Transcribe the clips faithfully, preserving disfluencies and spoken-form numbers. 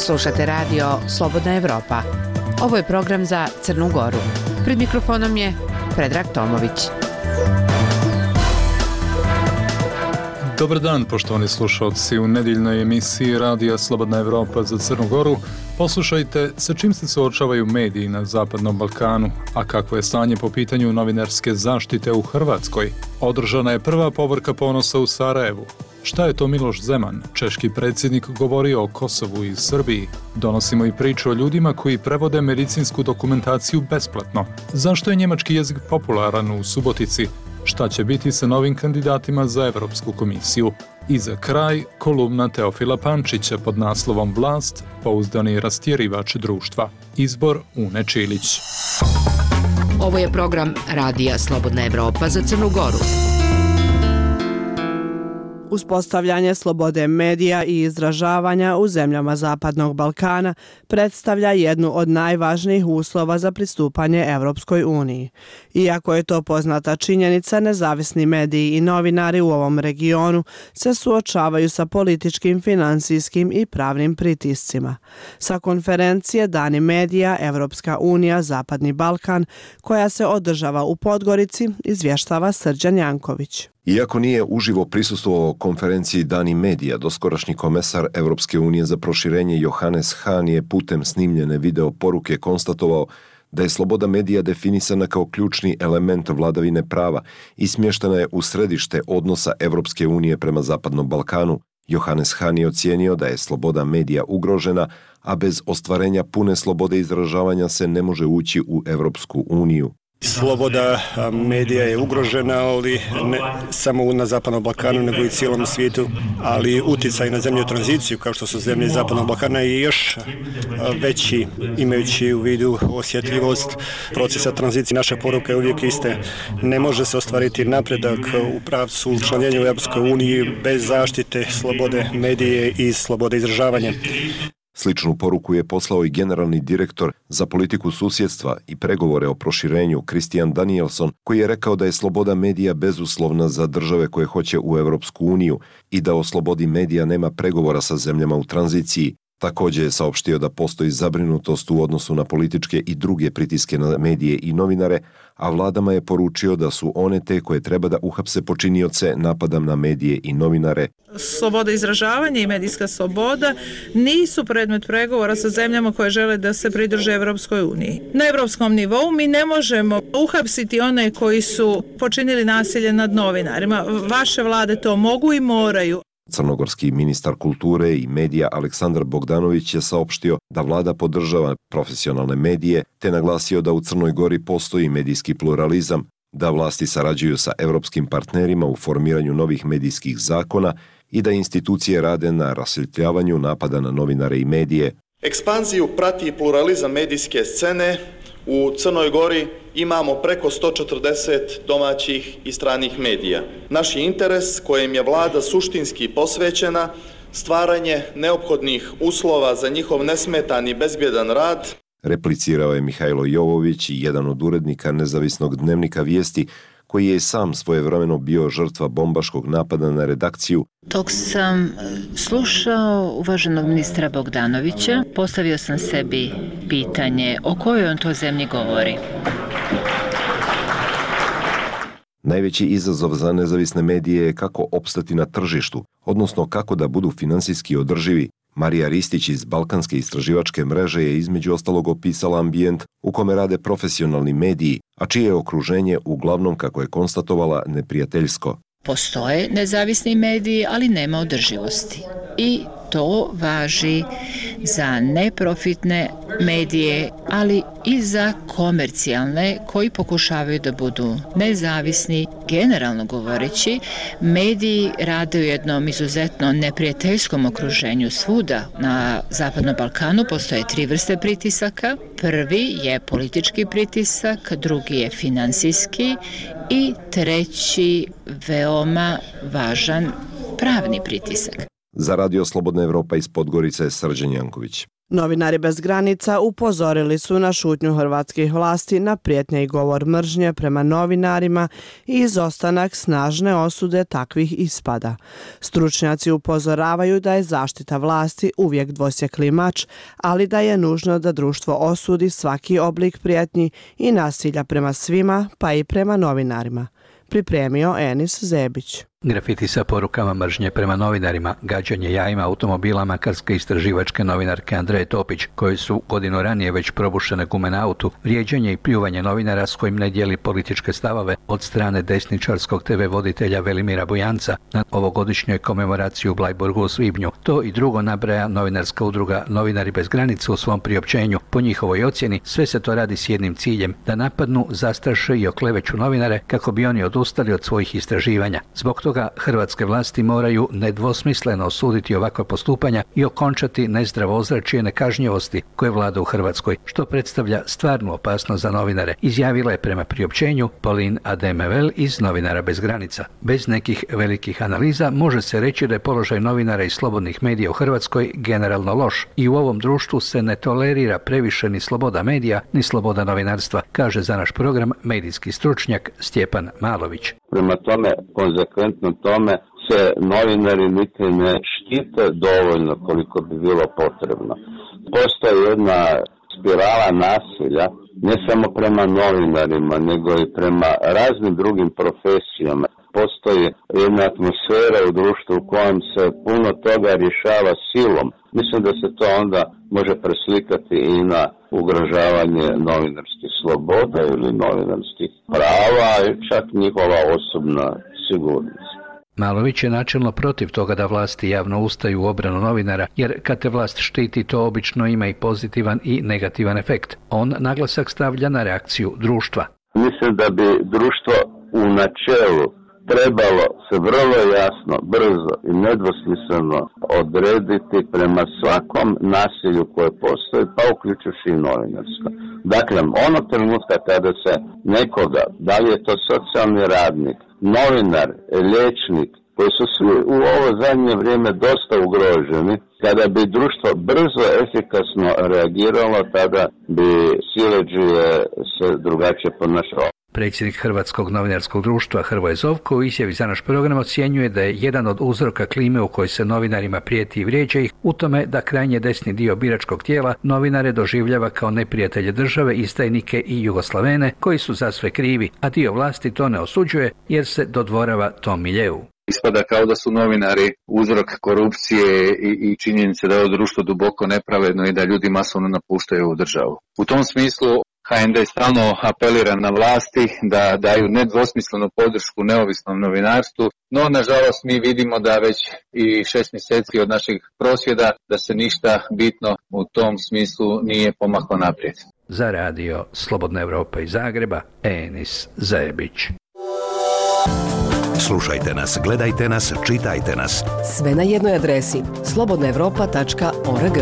Slušate radio Slobodna Evropa. Ovo je program za Crnu Goru. Pred mikrofonom je Predrag Tomović. Dobar dan, poštovani slušalci. U nedjeljnoj emisiji Radija Slobodna Evropa za Crnu Goru poslušajte sa čim se suočavaju mediji na Zapadnom Balkanu, a kakvo je stanje po pitanju novinarske zaštite u Hrvatskoj. Održana je prva povorka ponosa u Sarajevu. Šta je to Miloš Zeman, češki predsjednik, govorio o Kosovu i Srbiji? Donosimo i priču o ljudima koji prevode medicinsku dokumentaciju besplatno. Zašto je njemački jezik popularan u Subotici? Šta će biti sa novim kandidatima za Evropsku komisiju? I za kraj, kolumna Teofila Pančića pod naslovom Vlast, pouzdani rastjerivač društva. Izbor Une Čilić. Ovo je program Radija Slobodna Evropa za Crnu Goru. Uspostavljanje slobode medija i izražavanja u zemljama Zapadnog Balkana predstavlja jednu od najvažnijih uslova za pristupanje Evropskoj uniji. Iako je to poznata činjenica, nezavisni mediji i novinari u ovom regionu se suočavaju sa političkim, finansijskim i pravnim pritiscima. Sa konferencije Dani medija Evropska unija Zapadni Balkan, koja se održava u Podgorici, izvještava Srđan Janković. Iako nije uživo prisustvovao konferenciji Dani medija, doskorašnji komesar Evropske unije za proširenje Johannes Hahn je putem snimljene video poruke konstatovao da je sloboda medija definisana kao ključni element vladavine prava i smještena je u središte odnosa Evropske unije prema Zapadnom Balkanu. Johannes Hahn je ocijenio da je sloboda medija ugrožena, a bez ostvarenja pune slobode izražavanja se ne može ući u Evropsku uniju. Sloboda medija je ugrožena, ali ne samo na Zapadnom Balkanu, nego i cijelom svijetu, ali utjecaj na zemlje u tranziciju, kao što su zemlje Zapadnog Balkana, je još veći, imajući u vidu osjetljivost procesa tranzicije. Naša poruka je uvijek iste. Ne može se ostvariti napredak u pravcu učlanjenja u Europskoj uniji bez zaštite slobode medije i slobode izražavanja. Sličnu poruku je poslao i generalni direktor za politiku susjedstva i pregovore o proširenju Christian Danielson, koji je rekao da je sloboda medija bezuslovna za države koje hoće u Europsku uniju i da o slobodi medija nema pregovora sa zemljama u tranziciji. Također je saopštio da postoji zabrinutost u odnosu na političke i druge pritiske na medije i novinare, a vladama je poručio da su one te koje treba da uhapse počinioce napada na medije i novinare. Sloboda izražavanja i medijska sloboda nisu predmet pregovora sa zemljama koje žele da se pridruže Evropskoj uniji. Na evropskom nivou mi ne možemo uhapsiti one koji su počinili nasilje nad novinarima. Vaše vlade to mogu i moraju. Crnogorski ministar kulture i medija Aleksandar Bogdanović je saopštio da vlada podržava profesionalne medije, te naglasio da u Crnoj Gori postoji medijski pluralizam, da vlasti sarađuju sa evropskim partnerima u formiranju novih medijskih zakona i da institucije rade na rasvjetljavanju napada na novinare i medije. Ekspanziju prati pluralizam medijske scene. U Crnoj Gori imamo preko sto četrdeset domaćih i stranih medija. Naš je interes, kojem je vlada suštinski posvećena, stvaranje neophodnih uslova za njihov nesmetan i bezbjedan rad. Replicirao je Mihajlo Jovović, jedan od urednika nezavisnog dnevnika Vijesti, koji je sam svojevremeno bio žrtva bombaškog napada na redakciju. Dok sam slušao uvaženog ministra Bogdanovića, postavio sam sebi pitanje o kojoj on to zemlji govori. Najveći izazov za nezavisne medije je kako opstati na tržištu, odnosno kako da budu finansijski održivi. Marija Ristić iz Balkanske istraživačke mreže je između ostalog opisala ambijent u kome rade profesionalni mediji, a čije je okruženje uglavnom, kako je konstatovala, neprijateljsko. Postoje nezavisni mediji, ali nema održivosti. I to važi za neprofitne medije, ali i za komercijalne koji pokušavaju da budu nezavisni. Generalno govoreći, mediji rade u jednom izuzetno neprijateljskom okruženju svuda. Na Zapadnom Balkanu postoje tri vrste pritisaka. Prvi je politički pritisak, drugi je finansijski i treći veoma važan pravni pritisak. Za Radio Slobodna Evropa iz Podgorice je Srđan Janković. Novinari bez granica upozorili su na šutnju hrvatskih vlasti na prijetnje i govor mržnje prema novinarima i izostanak snažne osude takvih ispada. Stručnjaci upozoravaju da je zaštita vlasti uvijek dvosjekli mač, ali da je nužno da društvo osudi svaki oblik prijetnji i nasilja prema svima, pa i prema novinarima. Pripremio Enis Zebić. Grafiti sa porukama mržnje prema novinarima, gađanje jajima automobila makarske istraživačke novinarke Andreje Topić, koji su godinu ranije već probušene gume na autu, vrijeđanje i pljuvanje novinara s kojim ne dijeli političke stavove od strane desničarskog te ve voditelja Velimira Bujanca na ovogodišnjoj komemoraciji u Blajburgu u svibnju. To i drugo nabraja novinarska udruga Novinari bez granica u svom priopćenju. Po njihovoj ocjeni sve se to radi s jednim ciljem, da napadnu, zastraše i okleveću novinare kako bi oni odustali od svojih istraživanja. Zbog toga hrvatske vlasti moraju nedvosmisleno osuditi ovakva postupanja i okončati nezdravo ozračje nekažnjivosti koje vlada u Hrvatskoj, što predstavlja stvarnu opasnost za novinare, izjavila je prema priopćenju Pauline Ademevel iz Novinara bez granica. Bez nekih velikih analiza može se reći da je položaj novinara i slobodnih medija u Hrvatskoj generalno loš i u ovom društvu se ne tolerira previše ni sloboda medija ni sloboda novinarstva, kaže za naš program medijski stručnjak Stjepan Malović. Prema tome, konzekventno tome se novinari niti ne štite dovoljno koliko bi bilo potrebno. Postoji jedna spirala nasilja, ne samo prema novinarima, nego i prema raznim drugim profesijama. Postoji jedna atmosfera u društvu u kojem se puno toga rješava silom. Mislim da se to onda može preslikati i na ugrožavanje novinarskih sloboda ili novinarskih prava i čak njihova osobna sigurnost. Malović je načelno protiv toga da vlasti javno ustaju u obranu novinara, jer kad te vlast štiti, to obično ima i pozitivan i negativan efekt. On naglasak stavlja na reakciju društva. Mislim da bi društvo u načelu trebalo se vrlo jasno, brzo i nedvosmisleno odrediti prema svakom nasilju koje postoji, pa uključujući i novinarsko. Dakle, ono trenutka kada se nekoga, da li je to socijalni radnik, novinar, liječnik, koji su svi u ovo zadnje vrijeme dosta ugroženi, kada bi društvo brzo, efikasno reagiralo, tada bi siledžije se drugačije ponašalo. Predsjednik Hrvatskog novinarskog društva Hrvoje Zovko u izjavi za naš program ocjenjuje da je jedan od uzroka klime u kojoj se novinarima prijeti i vrijeđa ih u tome da krajnje desni dio biračkog tijela novinare doživljava kao neprijatelje države, izdajnike i Jugoslavene koji su za sve krivi, a dio vlasti to ne osuđuje jer se dodvorava tom miljeu. Ispada kao da su novinari uzrok korupcije i, i činjenice da je ovo društvo duboko nepravedno i da ljudi masovno napuštaju ovu državu. U tom smislu ha en de stalno apelira na vlasti da daju nedvosmislenu podršku neovisnom novinarstvu, no nažalost mi vidimo da već i šest mjeseci od naših prosvjeda da se ništa bitno u tom smislu nije pomaklo naprijed. Za radio Slobodna Evropa iz Zagreba, Enis Zebić. Slušajte nas, gledajte nas, čitajte nas. Sve na jednoj adresi slobodna evropa tačka org.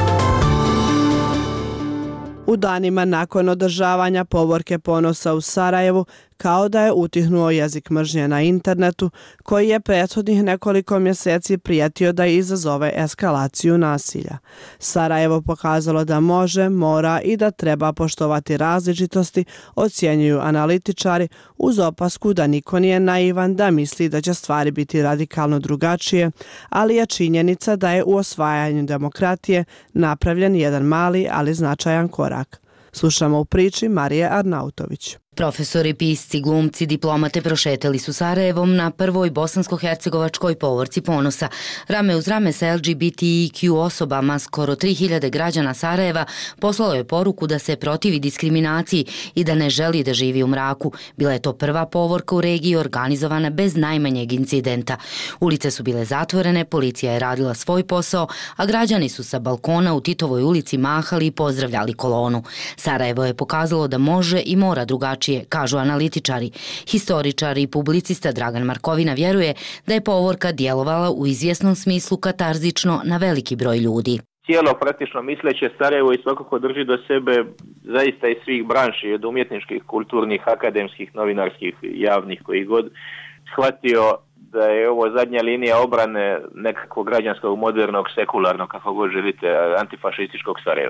U danima nakon održavanja povorke ponosa u Sarajevu, kao da je utihnuo jezik mržnje na internetu, koji je prethodnih nekoliko mjeseci prijetio da izazove eskalaciju nasilja. Sarajevo pokazalo da može, mora i da treba poštovati različitosti, ocjenjuju analitičari, uz opasku da niko nije naivan da misli da će stvari biti radikalno drugačije, ali je činjenica da je u osvajanju demokratije napravljen jedan mali, ali značajan korak. Slušamo u priči Marije Arnautović. Profesori, pisci, glumci, diplomate prošetali su Sarajevom na prvoj bosansko-hercegovačkoj povorci ponosa. Rame uz rame sa el ge be te i kju osobama, skoro tri hiljade građana Sarajeva poslalo je poruku da se protivi diskriminaciji i da ne želi da živi u mraku. Bila je to prva povorka u regiji organizovana bez najmanjeg incidenta. Ulice su bile zatvorene, policija je radila svoj posao, a građani su sa balkona u Titovoj ulici mahali i pozdravljali kolonu. Sarajevo je pokazalo da može i mora drugačije, kažu analitičari. Historičar i publicista Dragan Markovina vjeruje da je povorka djelovala u izvjesnom smislu katarzično na veliki broj ljudi. Cijelo praktično misleće Sarajevo i svakako drži do sebe zaista iz svih branši, od umjetničkih, kulturnih, akademskih, novinarskih, javnih, koji god shvatio da je ovo zadnja linija obrane nekakvog građanskog, modernog, sekularnog, kako god želite, antifašističkog Sarajeva.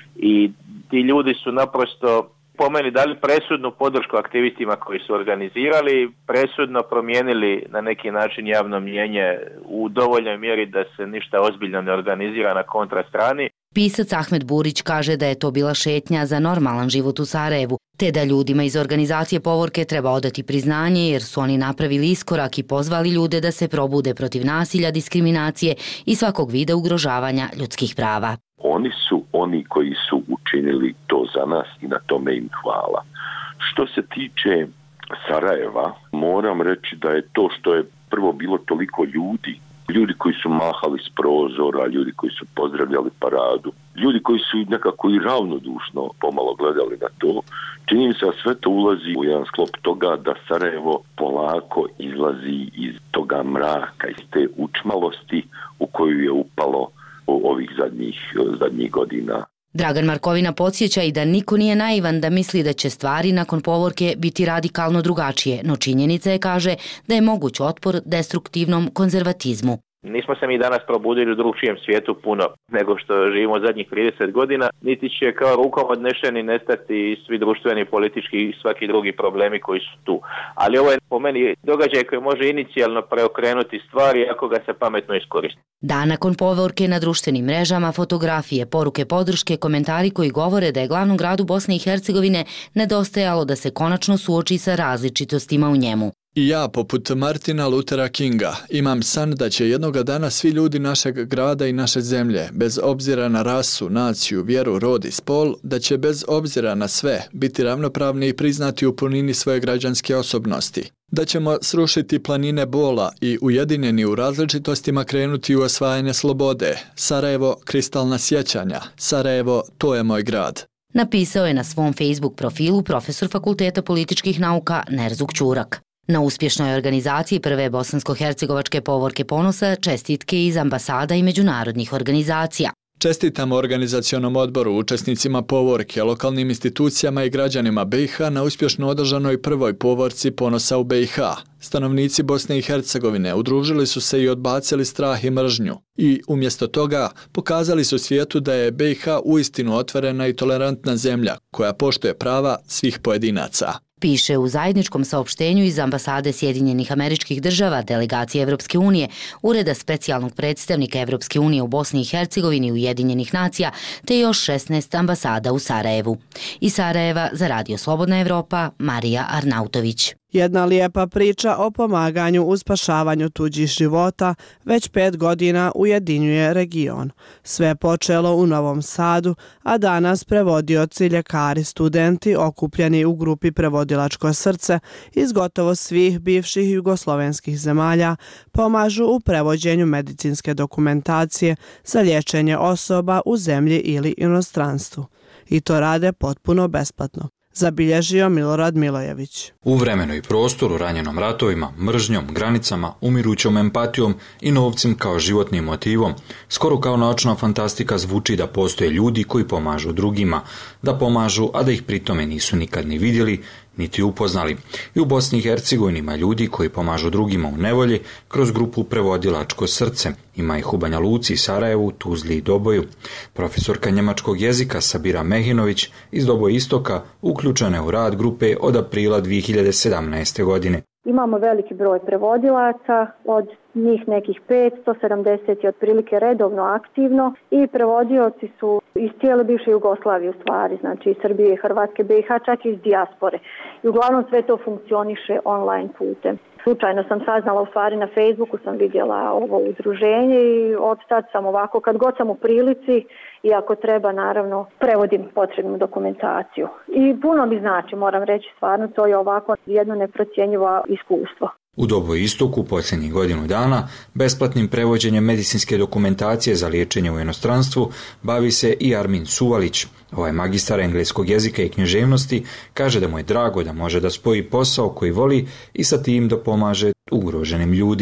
I ti ljudi su naprosto po meni dali presudnu podršku aktivistima koji su organizirali, presudno promijenili na neki način javno mnijenje u dovoljnoj mjeri da se ništa ozbiljno ne organizira na kontrastrani. Pisac Ahmed Burić kaže da je to bila šetnja za normalan život u Sarajevu, te da ljudima iz organizacije Povorke treba odati priznanje jer su oni napravili iskorak i pozvali ljude da se probude protiv nasilja, diskriminacije i svakog vida ugrožavanja ljudskih prava. Oni su oni koji su učinili to za nas i na tome im hvala. Što se tiče Sarajeva, moram reći da je to što je prvo bilo toliko ljudi, ljudi koji su mahali s prozora, ljudi koji su pozdravljali paradu, ljudi koji su nekako i ravnodušno pomalo gledali na to, čini mi se da sve to ulazi u jedan sklop toga da Sarajevo polako izlazi iz toga mraka, iz te učmalosti u koju je upalo ovih zadnjih, zadnjih godina. Dragan Markovina podsjeća i da niko nije naivan da misli da će stvari nakon Povorke biti radikalno drugačije, no činjenica je, kaže, da je moguć otpor destruktivnom konzervatizmu. Nismo se mi danas probudili u drugčijem svijetu puno nego što živimo zadnjih trideset godina, niti će kao rukom odnešeni nestati svi društveni, politički i svaki drugi problemi koji su tu. Ali ovo je po meni događaj koji može inicijalno preokrenuti stvari ako ga se pametno iskoristi. Dan nakon Povorke na društvenim mrežama fotografije, poruke podrške, komentari koji govore da je glavnom gradu Bosne i Hercegovine nedostajalo da se konačno suoči sa različitostima u njemu. I ja, poput Martina Luthera Kinga, imam san da će jednoga dana svi ljudi našeg grada i naše zemlje, bez obzira na rasu, naciju, vjeru, rod i spol, da će bez obzira na sve biti ravnopravni i priznati u punini svoje građanske osobnosti. Da ćemo srušiti planine bola i ujedinjeni u različitostima krenuti u osvajanje slobode. Sarajevo, kristalna sjećanja. Sarajevo, to je moj grad. Napisao je na svom Facebook profilu profesor Fakulteta političkih nauka Nerzuk Ćurak. Na uspješnoj organizaciji prve bosansko-hercegovačke Povorke ponosa čestitke iz ambasada i međunarodnih organizacija. Čestitamo organizacionom odboru, učesnicima Povorke, lokalnim institucijama i građanima B i H na uspješno održanoj prvoj Povorci ponosa u B i H. Stanovnici Bosne i Hercegovine udružili su se i odbacili strah i mržnju. I umjesto toga pokazali su svijetu da je B i H uistinu otvorena i tolerantna zemlja koja poštuje prava svih pojedinaca. Piše u zajedničkom saopštenju iz ambasade Sjedinjenih Američkih Država, delegacije Evropske unije, Ureda specijalnog predstavnika Evropske unije u Bosni i Hercegovini i Ujedinjenih nacija, te još šesnaest ambasada u Sarajevu. Iz Sarajeva za Radio Slobodna Evropa, Marija Arnautović. Jedna lijepa priča o pomaganju u spašavanju tuđih života već pet godina ujedinjuje region. Sve je počelo u Novom Sadu, a danas prevodioci, ljekari, studenti okupljeni u grupi Prevodilačko srce iz gotovo svih bivših jugoslovenskih zemalja pomažu u prevođenju medicinske dokumentacije za liječenje osoba u zemlji ili inostranstvu. I to rade potpuno besplatno, zabilježio Milorad Milojević. U vremenu i prostoru ranjenom ratovima, mržnjom, granicama, umirućom empatijom i novcem kao životnim motivom, skoro kao naučna fantastika zvuči da postoje ljudi koji pomažu drugima, da pomažu, a da ih pritome nisu nikad ni vidjeli, niti upoznali. I u Bosni i Hercegovini ima ljudi koji pomažu drugima u nevolji kroz grupu Prevodilačko srce. Ima ih u Banja Luci, Sarajevu, Tuzli i Doboju. Profesorka njemačkog jezika Sabira Mehinović iz Doboja Istoka uključena je u rad grupe od aprila dvije hiljade sedamnaeste. godine. Imamo veliki broj prevodilaca, od njih nekih petsto sedamdeset je otprilike redovno aktivno i prevodioci su iz cijele bivše Jugoslavije u stvari, znači iz Srbije, Hrvatske, B i H, čak i iz dijaspore. I uglavnom sve to funkcioniše online putem. Slučajno sam saznala, u stvari na Facebooku sam vidjela ovo udruženje i od tad sam ovako, kad god sam u prilici i ako treba, naravno, prevodim potrebnu dokumentaciju. I puno mi znači, moram reći, stvarno, to je ovako jedno neprocjenjivo iskustvo. U Doboju Istoku posljednjih godinu dana besplatnim prevođenjem medicinske dokumentacije za liječenje u inostranstvu bavi se i Armin Suvalić. Ovaj magistar engleskog jezika i književnosti kaže da mu je drago da može da spoji posao koji voli i sa tim da pomaže ugroženim ljudima.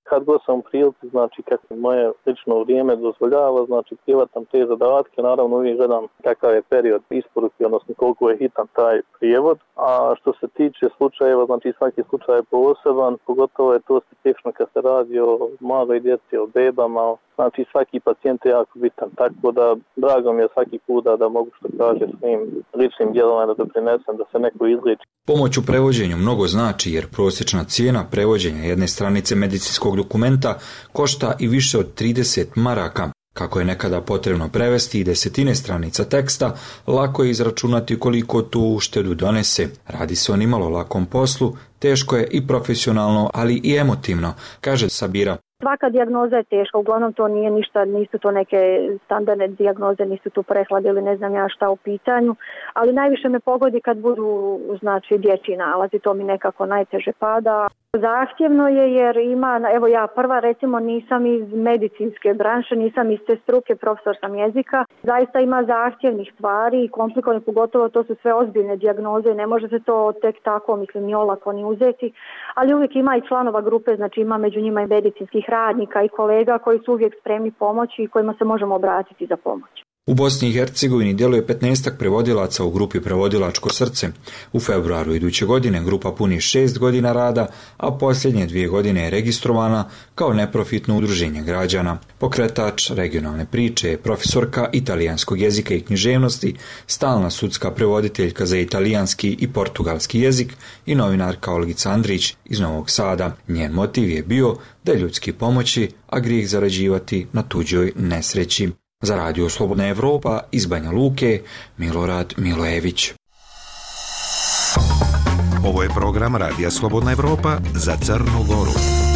kad god sam u prilici, znači kako moje lično vrijeme dozvoljava, znači privatam te zadatke, naravno uvijek gledam kakav je period isporuke, odnosno koliko je hitan taj prijevod, a što se tiče slučajeva, znači svaki slučaj je poseban, pogotovo je to specifično kad se radi o maloj djeci, o bebama, znači svaki pacijent je jako bitan, tako da drago mi je svaki put da, da mogu što kaže svojim ličnim djelovanjem da doprinesem da se neko izliči. Pomoć u prevođenju mnogo znači jer prosječna cijena prevođenja jedne stranice medicinskog dokumenta košta i više od trideset maraka. Kako je nekada potrebno prevesti i desetine stranica teksta, lako je izračunati koliko tu uštedu donese. Radi se o nimalo lakom poslu, teško je i profesionalno, ali i emotivno, kaže Sabira. Svaka dijagnoza je teška, uglavnom to nije ništa, nisu to neke standardne dijagnoze, nisu tu prehlad ili ne znam ja šta u pitanju, ali najviše me pogodi kad budu, znači, dječji nalazi, to mi nekako najteže pada. Zahtjevno je jer ima, evo ja prva recimo nisam iz medicinske branše, nisam iz te struke, profesor sam jezika, zaista ima zahtjevnih stvari i komplikovane, pogotovo to su sve ozbiljne dijagnoze, ne može se to tek tako, mislim, ni olako ni uzeti, ali uvijek ima i članova grupe, znači ima među njima i medicinskih radnika i kolega koji su uvijek spremni pomoći i kojima se možemo obratiti za pomoć. U Bosni i Hercegovini djeluje petnaestak prevodilaca u grupi Prevodilačko srce. U februaru iduće godine grupa puni šest godina rada, a posljednje dvije godine je registrovana kao neprofitno udruženje građana. Pokretač regionalne priče je profesorka italijanskog jezika i književnosti, stalna sudska prevoditeljka za italijanski i portugalski jezik i novinarka Olgica Andrić iz Novog Sada. Njen motiv je bio da ljudski pomoći, a grijeh zarađivati na tuđoj nesreći. Za Radio Slobodna Evropa iz Banja Luke, Milorad Milojević. Ovo je program Radija Slobodna Evropa za Crnu Goru.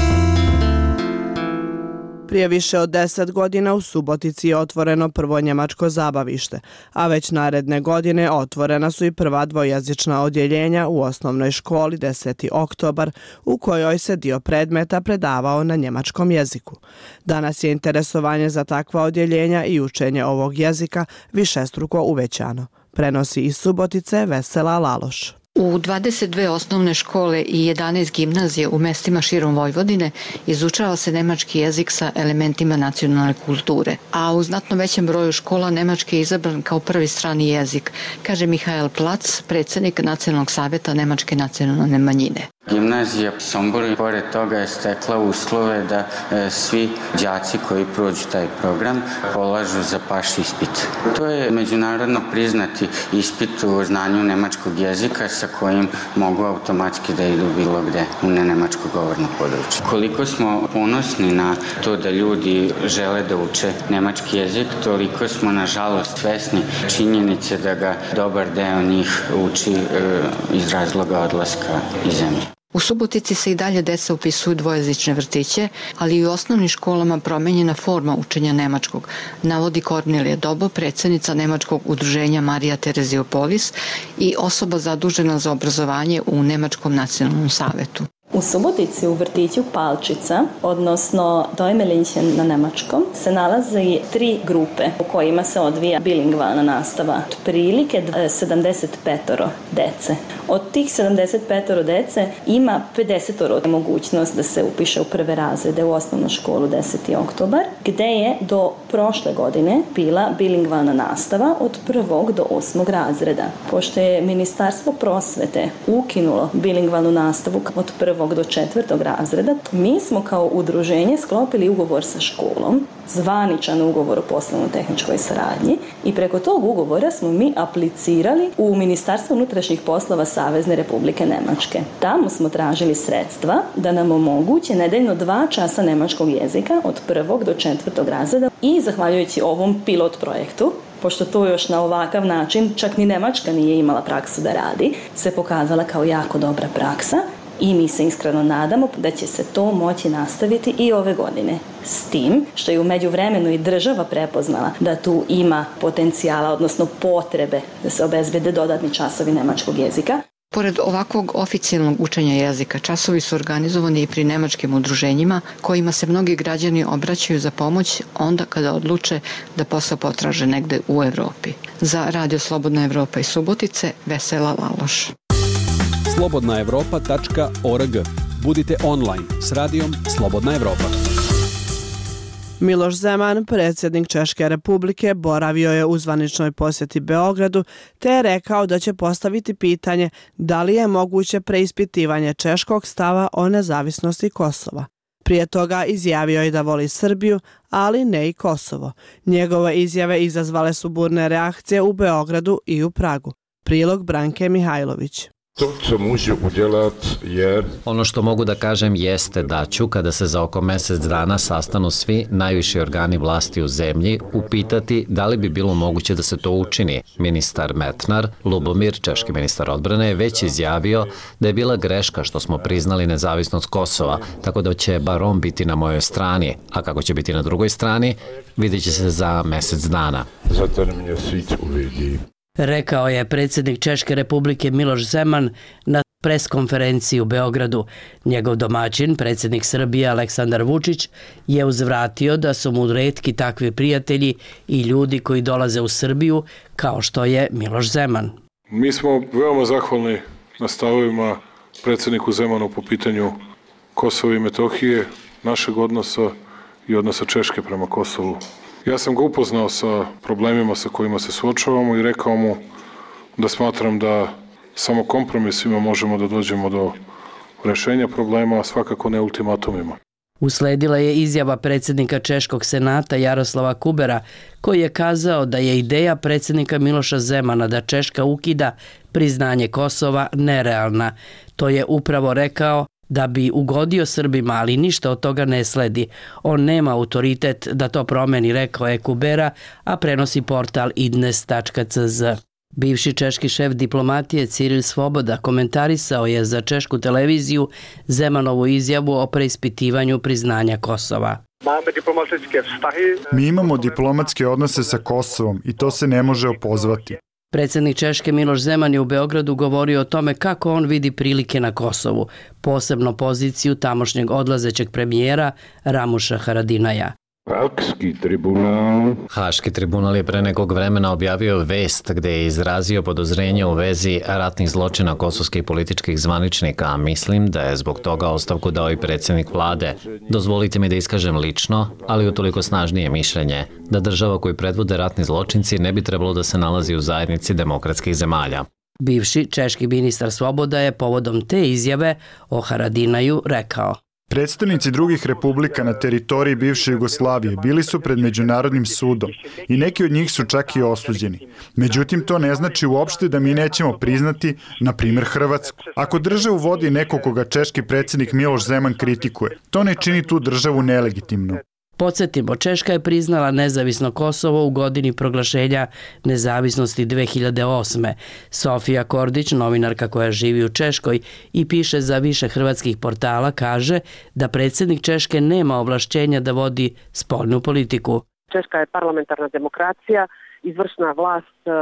Prije više od deset godina u Subotici je otvoreno prvo njemačko zabavište, a već naredne godine otvorena su i prva dvojezična odjeljenja u osnovnoj školi deseti oktobar, u kojoj se dio predmeta predavao na njemačkom jeziku. Danas je interesovanje za takva odjeljenja i učenje ovog jezika višestruko uvećano. Prenosi iz Subotice Vesela Laloš. U dvadeset dve osnovne škole i jedanaest gimnazije u mestima širom Vojvodine izučava se nemački jezik sa elementima nacionalne kulture, a u znatno većem broju škola nemački je izabran kao prvi strani jezik, kaže Mihael Plac, predsjednik Nacionalnog savjeta Nemačke nacionalne manjine. Gimnazija Sombor pored toga je stekla uslove da e, svi đaci koji prođu taj program polažu za paš ispit. To je međunarodno priznati ispit u znanju nemačkog jezika sa kojim mogu automatski da idu bilo gde u nenemačko govorno područje. Koliko smo ponosni na to da ljudi žele da uče nemački jezik, toliko smo nažalost svesni činjenice da ga dobar deo njih uči e, iz razloga odlaska iz zemlje. U Subotici se i dalje deca upisuju dvojezične vrtiće, ali i u osnovnim školama promenjena forma učenja nemačkog, navodi Kornelija Dobo, predsjednica Nemačkog udruženja Marija Tereziopolis i osoba zadužena za obrazovanje u Nemačkom nacionalnom savetu. U Subotici u vrtiću Palčica, odnosno Dojmelinchen na nemačkom, se nalaze tri grupe u kojima se odvija bilingvalna nastava. Prilike sedamdeset pet dece. Od tih sedamdeset pet dece ima pedeset mogućnost da se upiše u prve razrede u osnovnu školu deseti oktobar, gde je do prošle godine bila bilingvalna nastava od prvog do osmog razreda. Pošto je Ministarstvo prosvete ukinulo bilingvalnu nastavu od prvog do četvrtog razreda, mi smo kao udruženje sklopili ugovor sa školom, zvaničan ugovor o poslovno-tehničkoj saradnji, i preko tog ugovora smo mi aplicirali u Ministarstvo unutrašnjih poslova Savezne Republike Nemačke. Tamo smo tražili sredstva da nam omoguće nedeljno dva časa nemačkog jezika od prvog do četvrtog razreda i zahvaljujući ovom pilot projektu, pošto to još na ovakav način čak ni Nemačka nije imala praksu da radi, se pokazala kao jako dobra praksa. I mi se iskreno nadamo da će se to moći nastaviti i ove godine. S tim što je u međuvremenu i država prepoznala da tu ima potencijala, odnosno potrebe da se obezbede dodatni časovi nemačkog jezika. Pored ovakvog oficijalnog učenja jezika, časovi su organizovani i pri nemačkim udruženjima kojima se mnogi građani obraćaju za pomoć onda kada odluče da posao potraže negde u Evropi. Za Radio Slobodna Evropa iz Subotice, Vesela Laloš. slobodna evropa tačka org. Budite online s radijom Slobodna Evropa. Miloš Zeman, predsjednik Češke republike, boravio je u zvaničnoj posjeti Beogradu te je rekao da će postaviti pitanje da li je moguće preispitivanje češkog stava o nezavisnosti Kosova. Prije toga izjavio je da voli Srbiju, ali ne i Kosovo. Njegove izjave izazvale su burne reakcije u Beogradu i u Pragu. Prilog Branke Mihajlović. To, co može udjelat je... Ono što mogu da kažem jeste da ću, kada se za oko mjesec dana sastanu svi najviši organi vlasti u zemlji, upitati da li bi bilo moguće da se to učini. Ministar Metnar, Lubomir, češki ministar odbrane, je već izjavio da je bila greška što smo priznali nezavisnost Kosova, tako da će bar on biti na mojoj strani, a kako će biti na drugoj strani, vidjet će se za mjesec dana. Za ten mjesec uvidi. Rekao je predsjednik Češke republike Miloš Zeman na preskonferenciji u Beogradu. Njegov domaćin, predsjednik Srbije Aleksandar Vučić, je uzvratio da su mu retki takvi prijatelji i ljudi koji dolaze u Srbiju, kao što je Miloš Zeman. Mi smo veoma zahvalni na stavovima predsjedniku Zemanu po pitanju Kosova i Metohije, našeg odnosa i odnosa Češke prema Kosovu. Ja sam ga upoznao sa problemima sa kojima se suočavamo i rekao mu da smatram da samo kompromisima možemo da dođemo do rešenja problema, a svakako ne ultimatumima. Usledila je izjava predsjednika Češkog senata Jaroslava Kubera, koji je kazao da je ideja predsjednika Miloša Zemana da Češka ukida priznanje Kosova nerealna. To je upravo rekao da bi ugodio Srbima, ali ništa od toga ne sledi. On nema autoritet da to promeni, rekao je Kubera, a prenosi portal idnes tačka c z. Bivši češki šef diplomatije Ciril Svoboda komentarisao je za češku televiziju Zemanovu izjavu o preispitivanju priznanja Kosova. Mi imamo diplomatske odnose sa Kosovom i to se ne može opozvati. Predsjednik Češke Miloš Zeman je u Beogradu govorio o tome kako on vidi prilike na Kosovu, posebno poziciju tamošnjeg odlazećeg premijera Ramuša Haradinaja. Haški tribunal. Haški tribunal je pre nekog vremena objavio vest gde je izrazio podozrenje u vezi ratnih zločina kosovskih političkih zvaničnika, a mislim da je zbog toga ostavku dao i predsjednik vlade. Dozvolite mi da iskažem lično, ali utoliko snažnije mišljenje, da država koju predvode ratni zločinci ne bi trebalo da se nalazi u zajednici demokratskih zemalja. Bivši češki ministar Svoboda je povodom te izjave o Haradinaju rekao: Predstavnici drugih republika na teritoriji bivše Jugoslavije bili su pred Međunarodnim sudom i neki od njih su čak i osuđeni. Međutim, to ne znači uopšte da mi nećemo priznati, na primjer, Hrvatsku. Ako državu vodi neko koga češki predsjednik Miloš Zeman kritikuje, to ne čini tu državu nelegitimnom. Podsjetimo, Češka je priznala nezavisno Kosovo u godini proglašenja nezavisnosti dve hiljade osme. Sofija Kordić, novinarka koja živi u Češkoj i piše za više hrvatskih portala, kaže da predsjednik Češke nema ovlašćenja da vodi spoljnu politiku. Češka je parlamentarna demokracija, izvršna vlast e,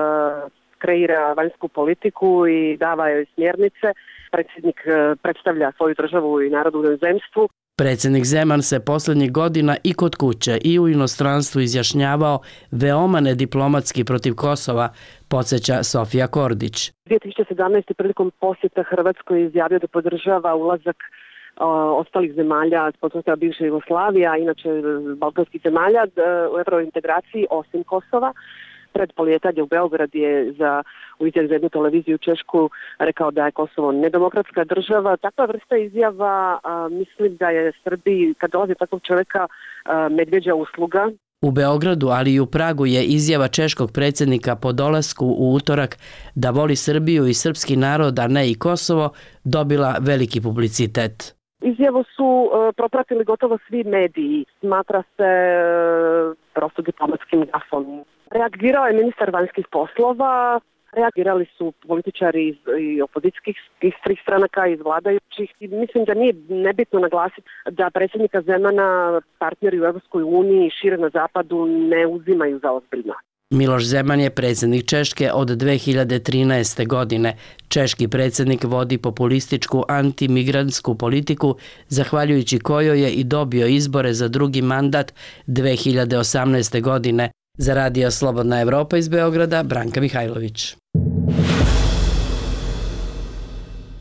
kreira vanjsku politiku i dava joj smjernice. Predsjednik e, predstavlja svoju državu i narod u inozemstvu. Predsjednik Zeman se posljednjih godina i kod kuće i u inostranstvu izjašnjavao veoma nediplomatski protiv Kosova, podsjeća Sofija Kordić. dvije tisuće sedamnaeste. prilikom posjeta Hrvatskoj izjavio da podržava ulazak o, ostalih zemalja s područja bivše Jugoslavije, a inače balkanskih zemalja u eurointegraciji osim Kosova. Pred polijetanje u Beograd je za u izjavi za jednu televiziju Češku rekao da je Kosovo nedemokratska država. Takva vrsta izjava a, mislim da je Srbiji, kad dolazi takvog čovjeka, a, medvjeđa usluga. U Beogradu, ali i u Pragu je izjava češkog predsjednika po dolasku u utorak da voli Srbiju i srpski narod, a ne i Kosovo, dobila veliki publicitet. Izjavu su uh, propratili gotovo svi mediji. Smatra se uh, prosto diplomatskim gafom. Reagirao je ministar vanjskih poslova, reagirali su političari iz i opozicijskih iz trih stranaka, iz vladajućih. I mislim da nije nebitno naglasiti da predsjednika Zemana partneri u Evropskoj uniji i šire na zapadu ne uzimaju za ozbiljno. Miloš Zeman je predsjednik Češke od dve hiljade trinaeste. godine. Češki predsjednik vodi populističku antimigrantsku politiku, zahvaljujući kojoj je i dobio izbore za drugi mandat dve hiljade osamnaeste. godine. Za Radio Slobodna Evropa iz Beograda, Branka Mihajlović.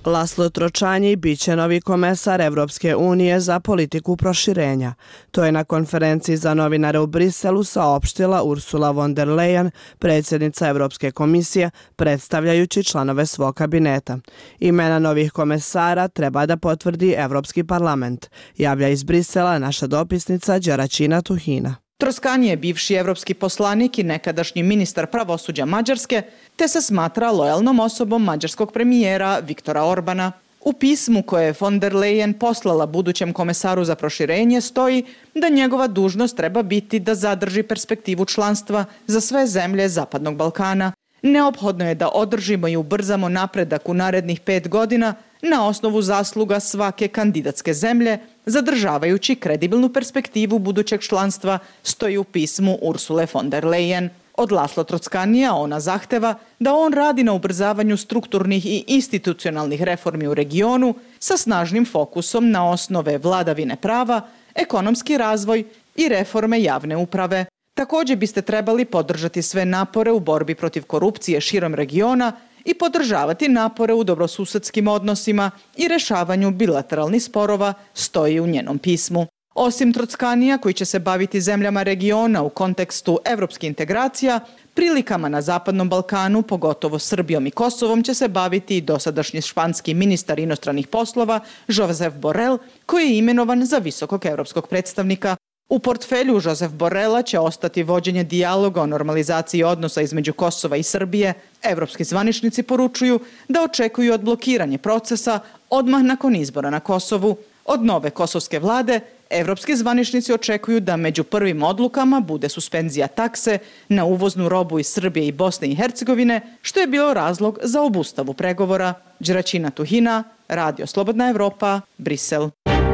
Laslo Tročanji biće novi komesar Evropske unije za politiku proširenja. To je na konferenciji za novinare u Briselu saopštila Ursula von der Leyen, predsjednica Evropske komisije, predstavljajući članove svog kabineta. Imena novih komesara treba da potvrdi Evropski parlament, javlja iz Brisela naša dopisnica Đeraćina Tuhina. Troskani je bivši evropski poslanik i nekadašnji ministar pravosuđa Mađarske, te se smatra lojalnom osobom mađarskog premijera Viktora Orbana. U pismu koje je von der Leyen poslala budućem komesaru za proširenje stoji da njegova dužnost treba biti da zadrži perspektivu članstva za sve zemlje Zapadnog Balkana. Neophodno je da održimo i ubrzamo napredak u narednih pet godina na osnovu zasluga svake kandidatske zemlje, zadržavajući kredibilnu perspektivu budućeg članstva, stoji u pismu Ursule von der Leyen. Od Laslo Trockanija ona zahteva da on radi na ubrzavanju strukturnih i institucionalnih reformi u regionu sa snažnim fokusom na osnove vladavine prava, ekonomski razvoj i reforme javne uprave. Također biste trebali podržati sve napore u borbi protiv korupcije širom regiona i podržavati napore u dobrosusedskim odnosima i rešavanju bilateralnih sporova, stoji u njenom pismu. Osim Trockanija, koji će se baviti zemljama regiona u kontekstu evropskih integracija, prilikama na Zapadnom Balkanu, pogotovo Srbijom i Kosovom, će se baviti i dosadašnji španski ministar inostranih poslova Josep Borrell, koji je imenovan za visokog evropskog predstavnika. U portfelju Josep Borrella će ostati vođenje dijaloga o normalizaciji odnosa između Kosova i Srbije. Evropski zvaničnici poručuju da očekuju odblokiranje procesa odmah nakon izbora na Kosovu. Od nove kosovske vlade evropski zvaničnici očekuju da među prvim odlukama bude suspenzija takse na uvoznu robu iz Srbije i Bosne i Hercegovine, što je bilo razlog za obustavu pregovora. Đeraćina Tuhina, Radio Slobodna Evropa, Brisel.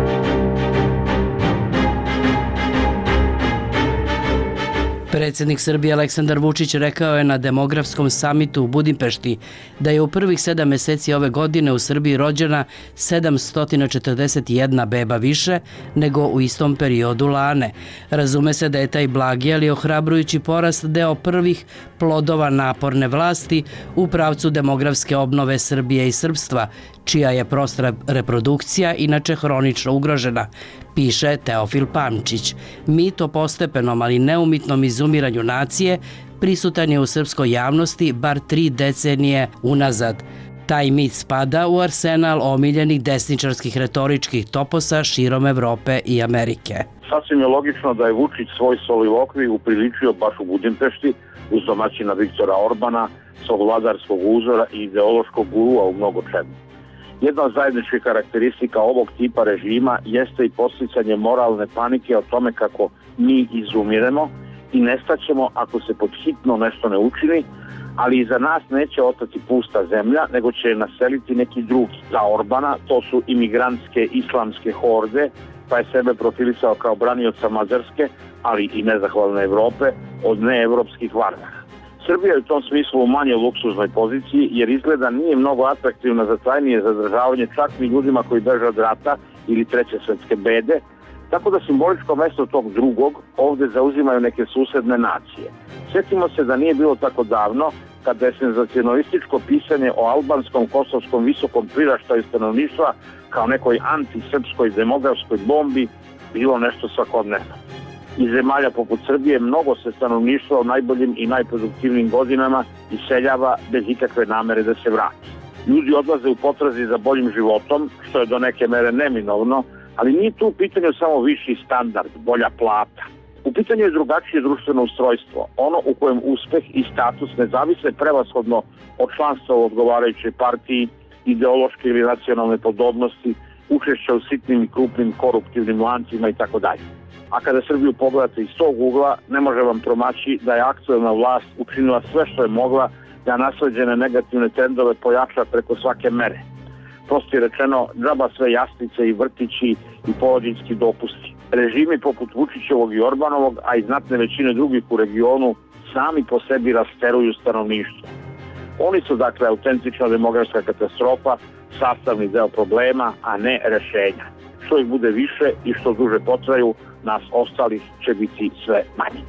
Predsjednik Srbije Aleksandar Vučić rekao je na demografskom samitu u Budimpešti da je u prvih sedam meseci ove godine u Srbiji rođena sedamsto četrdeset jedna beba više nego u istom periodu lane. Razume se da je taj blagi, ali ohrabrujući porast deo prvih plodova naporne vlasti u pravcu demografske obnove Srbije i srpstva, čija je prostra reprodukcija inače hronično ugrožena, piše Teofil Pamčić. Mit o postepenom, ali neumitnom izumiranju nacije prisutan je u srpskoj javnosti bar tri decenije unazad. Taj mit spada u arsenal omiljenih desničarskih retoričkih toposa širom Evrope i Amerike. Sasvim je logično da je Vučić svoj solilokvi upriličio baš u Budimpešti uz domaćina Viktora Orbana, svog vladarskog uzora i ideološkog gurua u mnogo čemu. Jedna od zajedničkih karakteristika ovog tipa režima jeste i posticanje moralne panike o tome kako mi izumiremo i nestaćemo ako se pod hitno nešto ne učini, ali iza nas neće ostati pusta zemlja, nego će je naseliti neki drugi. Za Orbana to su imigrantske islamske horde, pa je sebe profilisao kao branioca Mađarske, ali i nezahvalne Evrope od neevropskih vardara. Srbija je u tom smislu u manje luksuznoj poziciji jer izgleda nije mnogo atraktivna za trajnije zadržavanje čak ni ljudima koji beže od rata ili treće svetske bede, tako da simboličko mesto tog drugog ovde zauzimaju neke susedne nacije. Sjetimo se da nije bilo tako davno kada je senzacionalističko pisanje o albanskom kosovskom visokom priraštaju stanovništva kao nekoj antisrpskoj demografskoj bombi bilo nešto svakodnevno. Iz zemalja poput Srbije mnogo se stanovništva u najboljim i najproduktivnim godinama iseljava bez ikakve namere da se vrati. Ljudi odlaze u potrazi za boljim životom, što je do neke mere neminovno, ali nije tu u pitanju samo viši standard, bolja plata. U pitanju je drugačije društveno ustrojstvo, ono u kojem uspeh i status ne zavise prevashodno od članstva u odgovarajućoj partiji, ideološke ili nacionalne podobnosti, učešća u sitnim i krupnim koruptivnim lancima itd. A kada Srbiju pogledate iz tog ugla, ne može vam promaći da je aktuelna vlast učinila sve što je mogla da nasleđene negativne trendove pojača preko svake mere. Prosto je rečeno, džaba sve jaslice i vrtići i porodiljski dopusti. Režimi poput Vučićevog i Orbanovog, a i znatne većine drugih u regionu, sami po sebi rasteruju stanovništvo. Oni su dakle autentična demografska katastrofa, sastavni deo problema, a ne rešenja. Što ih bude više i što duže potraju, nas ostalih će biti sve manje.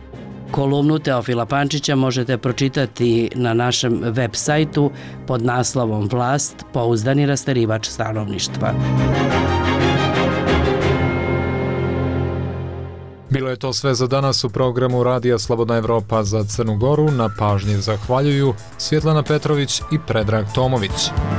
Kolumnu Teofila Pančića možete pročitati na našem web sajtu pod naslovom Vlast, pouzdani rasterivač stanovništva. Bilo je to sve za danas u programu Radija Slobodna Evropa za Crnu Goru. Na pažnji zahvaljuju Svjetlana Petrović i Predrag Tomović.